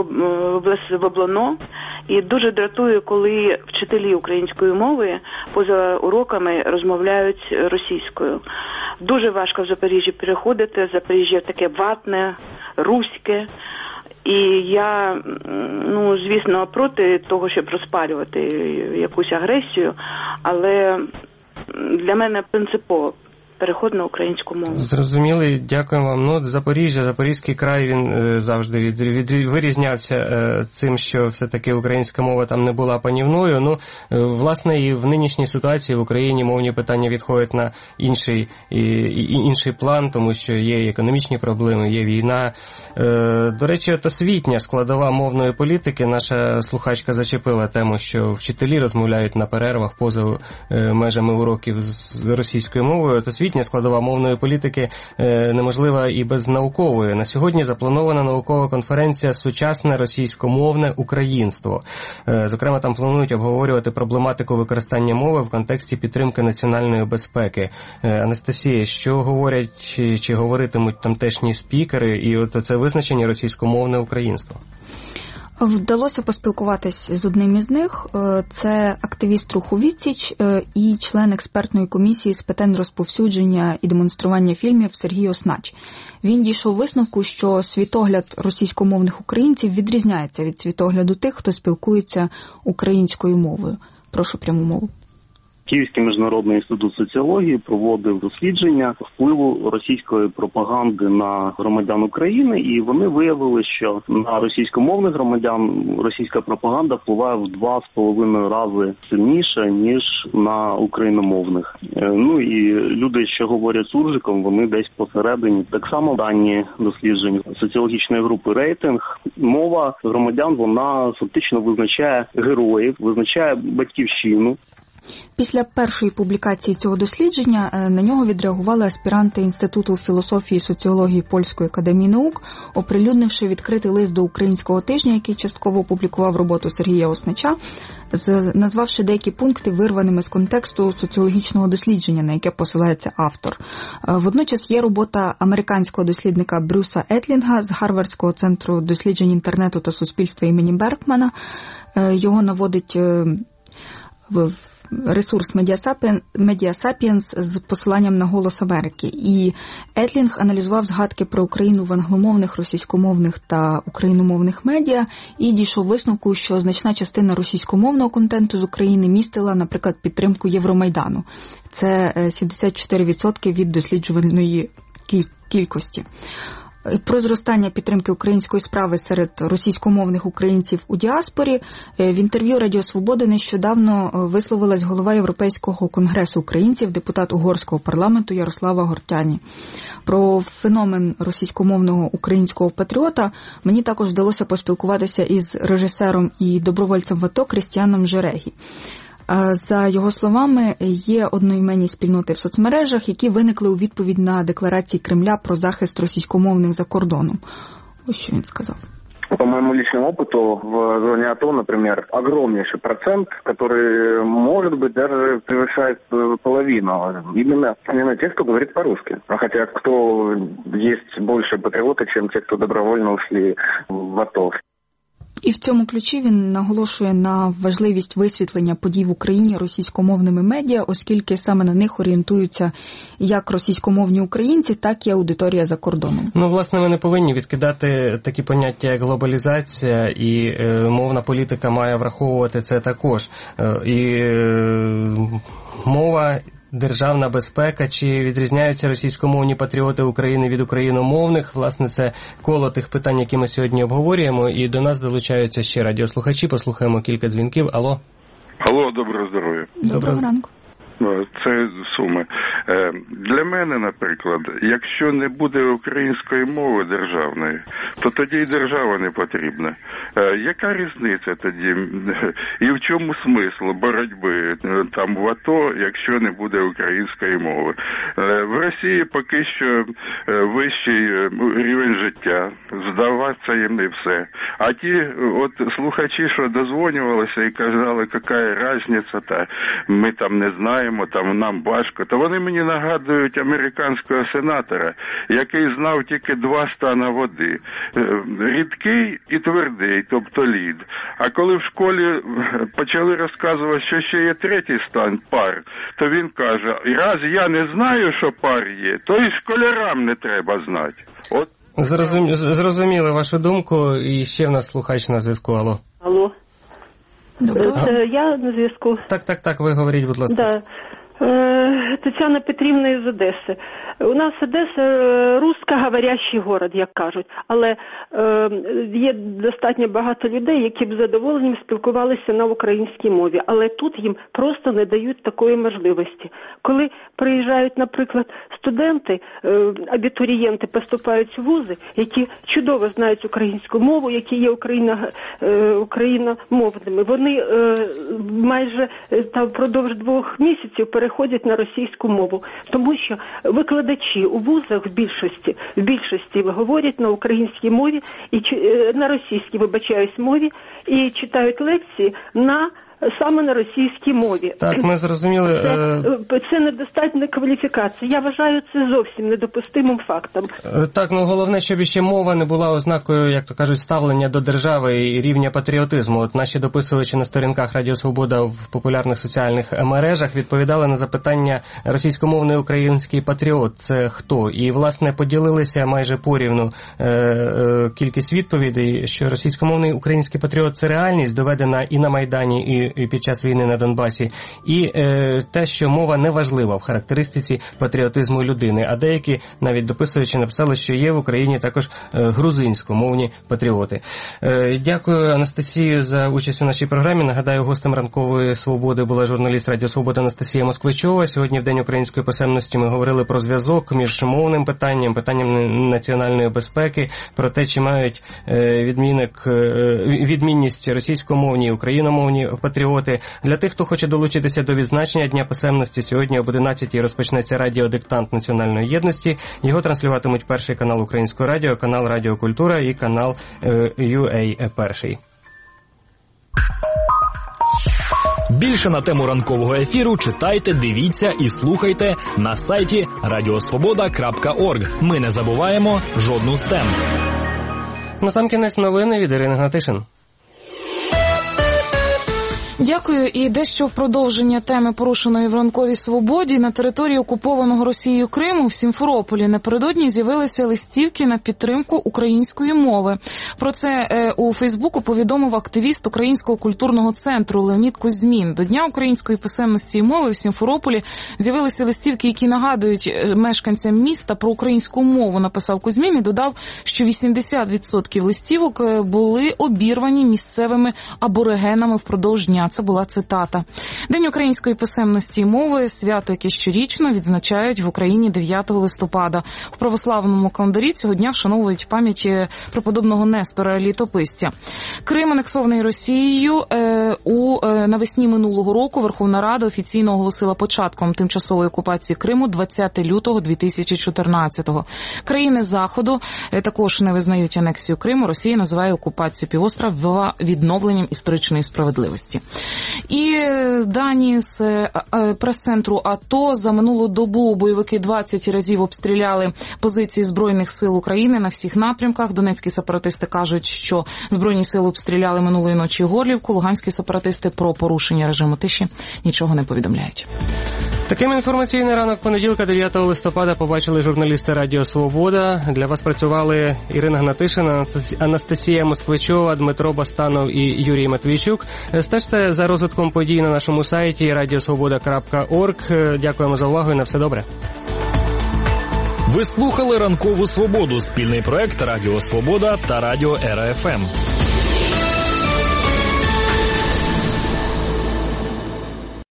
в облано. І дуже дратує, коли вчителі української мови поза уроками розмовляють російською. Дуже важко в Запоріжжі переходити. Запоріжжя таке ватне, руське. І я, ну, звісно, проти того, щоб розпалювати якусь агресію, але для мене принципово переход на українську мову. Зрозуміли, дякуємо вам. Ну, Запоріжжя, Запорізький край, він е, завжди від, від, вирізнявся е, цим, що все-таки українська мова там не була панівною. Ну, е, власне, і в нинішній ситуації в Україні мовні питання відходять на інший, і, і, інший план, тому що є економічні проблеми, є війна. Е, до речі, от освітня складова мовної політики, наша слухачка зачепила тему, що вчителі розмовляють на перервах поза е, межами уроків з російською мовою. От освітня складова мовної політики неможлива і без наукової. На сьогодні запланована наукова конференція «Сучасне російськомовне українство». Зокрема, там планують обговорювати проблематику використання мови в контексті підтримки національної безпеки. Анастасія, що говорять чи, чи говоритимуть тамтешні спікери, і от це визначення російськомовне українство? Вдалося поспілкуватись з одним із них. Це активіст руху «Відсіч» і член експертної комісії з питань розповсюдження і демонстрування фільмів Сергій Оснач. Він дійшов висновку, що світогляд російськомовних українців відрізняється від світогляду тих, хто спілкується українською мовою. Прошу пряму мову. Київський міжнародний інститут соціології проводив дослідження впливу російської пропаганди на громадян України, і вони виявили, що на російськомовних громадян російська пропаганда впливає в два з половиною рази сильніше, ніж на україномовних. Ну і люди, що говорять суржиком, вони десь посередині. Так само дані досліджень соціологічної групи «Рейтинг». Мова громадян, вона фактично визначає героїв, визначає батьківщину. Після першої публікації цього дослідження на нього відреагували аспіранти Інституту філософії і соціології Польської академії наук, оприлюднивши відкритий лист до Українського тижня, який частково опублікував роботу Сергія Оснача, назвавши деякі пункти вирваними з контексту соціологічного дослідження, на яке посилається автор. Водночас є робота американського дослідника Брюса Етлінга з Гарвардського центру досліджень інтернету та суспільства імені Беркмана. Його наводить в ресурс Media Sapiens з посиланням на «Голос Америки». І Етлінг аналізував згадки про Україну в англомовних, російськомовних та україномовних медіа і дійшов висновку, що значна частина російськомовного контенту з України містила, наприклад, підтримку Євромайдану. Це сімдесят чотири відсотки від досліджуваної кількості. Про зростання підтримки української справи серед російськомовних українців у діаспорі в інтерв'ю Радіо Свобода нещодавно висловилась голова Європейського конгресу українців, депутат угорського парламенту Ярослава Гортяні. Про феномен російськомовного українського патріота мені також вдалося поспілкуватися із режисером і добровольцем в АТО Крістіаном Жерегі. За його словами, є одноіменні спільноти в соцмережах, які виникли у відповідь на декларації Кремля про захист російськомовних за кордоном. Ось що він сказав. По моему личному опыту, в зоне АТО, например, огромнейший процент, который, может быть, даже превышает половину. Именно, именно тех, кто говорит по-русски. Хотя кто есть больше патриоты, чем те, кто добровольно ушли в АТО. І в цьому ключі він наголошує на важливість висвітлення подій в Україні російськомовними медіа, оскільки саме на них орієнтуються як російськомовні українці, так і аудиторія за кордоном. Ну, власне, ми не повинні відкидати такі поняття, як глобалізація, і е, мовна політика має враховувати це також. Е, і е, мова... Державна безпека, чи відрізняються російськомовні патріоти України від україномовних? Власне, це коло тих питань, які ми сьогодні обговорюємо, і до нас долучаються ще радіослухачі. Послухаємо кілька дзвінків. Алло. Алло, доброго здоров'я. Доброго ранку. Це Суми. Для мене, наприклад, якщо не буде української мови державної, то тоді і держава не потрібна. Яка різниця тоді? І в чому смисл боротьби там в АТО, якщо не буде української мови? В Росії поки що вищий рівень життя, здаватися їм і все. А ті от слухачі, що дозвонювалися і казали, яка різниця, та ми там не знаємо, там нам важко, то вони мені нагадують американського сенатора, який знав тільки два стани води. Рідкий і твердий, тобто лід. А коли в школі почали розказувати, що ще є третій стан, пар, то він каже, раз я не знаю, що пар є, то і школярам не треба знати. От. Зрозум... Зрозуміли вашу думку, і ще в нас слухач на зв'язку. Алло. Алло. Це я на зв'язку. Так, так, так, ви говоріть, будь ласка. Да. Е, Тетяна Петрівна із Одеси. У нас Одеса русскоговорящий город, як кажуть, але е, є достатньо багато людей, які б з задоволенням спілкувалися на українській мові, але тут їм просто не дають такої можливості. Коли приїжджають, наприклад, студенти, е, абітурієнти поступають в вузи, які чудово знають українську мову, які є україно, е, україномовними, вони е, майже е, та впродовж двох місяців переходять на російську мову, тому що викладачі у вузах в більшості, в більшості говорять на українській мові і на російській, вибачаюсь, мові і читають лекції на саме на російській мові. Так, ми зрозуміли. Це, це недостатня кваліфікація. Я вважаю це зовсім недопустимим фактом. Так, ну головне, щоб іще мова не була ознакою, як то кажуть, ставлення до держави і рівня патріотизму. От наші дописувачі на сторінках Радіо Свобода в популярних соціальних мережах відповідали на запитання російськомовний український патріот – це хто? І, власне, поділилися майже порівну е, е, кількість відповідей, що російськомовний український патріот – це реальність, доведена і на Майдані, і і під час війни на Донбасі, і е, те, що мова не важлива в характеристиці патріотизму людини. А деякі навіть дописувачі написали, що є в Україні також е, грузинськомовні патріоти. Е, дякую, Анастасію, за участь у нашій програмі. Нагадаю, гостем ранкової свободи була журналіст Радіо Свобода Анастасія Москвичова. Сьогодні в День української писемності ми говорили про зв'язок між мовним питанням, питанням національної безпеки, про те, чи мають е, відмінник, е, відмінність російськомовні і україномовні патріоти. Для тих, хто хоче долучитися до відзначення Дня писемності, сьогодні об одинадцятій розпочнеться радіодиктант Національної єдності. Його транслюватимуть Перший канал Українського радіо, канал Радіо Культура і канал ю ей Перший. Більше на тему ранкового ефіру читайте, дивіться і слухайте на сайті радіосвобода крапка орг. Ми не забуваємо жодну з тем. Насамкінець новини від Ірини Гнатишин. Дякую. І дещо в продовження теми, порушеної в ранковій свободі. На території окупованого Росією Криму в Сімферополі напередодні з'явилися листівки на підтримку української мови. Про це е, у Фейсбуку повідомив активіст Українського культурного центру Леонід Кузьмін. До Дня української писемності і мови в Сімферополі з'явилися листівки, які нагадують мешканцям міста про українську мову, написав Кузьмін і додав, що вісімдесят відсотків листівок були обірвані місцевими аборигенами впродовж дня. Це була цитата. День української писемності і мови – свято, яке щорічно відзначають в Україні дев'ятого листопада. В православному календарі цього дня вшановують пам'ять преподобного Нестора Літописця. Крим, анексований Росією, у навесні минулого року Верховна Рада офіційно оголосила початком тимчасової окупації Криму двадцятого лютого дві тисячі чотирнадцятого. Країни Заходу також не визнають анексію Криму. Росія називає окупацію півострова відновленням історичної справедливості. І дані з прес-центру АТО. За минулу добу бойовики двадцять разів обстріляли позиції Збройних сил України на всіх напрямках. Донецькі сепаратисти кажуть, що Збройні сили обстріляли минулої ночі Горлівку. Луганські сепаратисти про порушення режиму тиші нічого не повідомляють. Таким інформаційний ранок понеділка, дев'ятого листопада, побачили журналісти Радіо Свобода. Для вас працювали Ірина Гнатишина, Анастасія Москвичова, Дмитро Бастанов і Юрій Матвійчук. Стежте за розвитком подій на нашому сайті радіосвобода крапка орг. Дякуємо за увагу і на все добре. Ви слухали «Ранкову свободу» – спільний проект Радіо Свобода та Радіо Ера еф ем.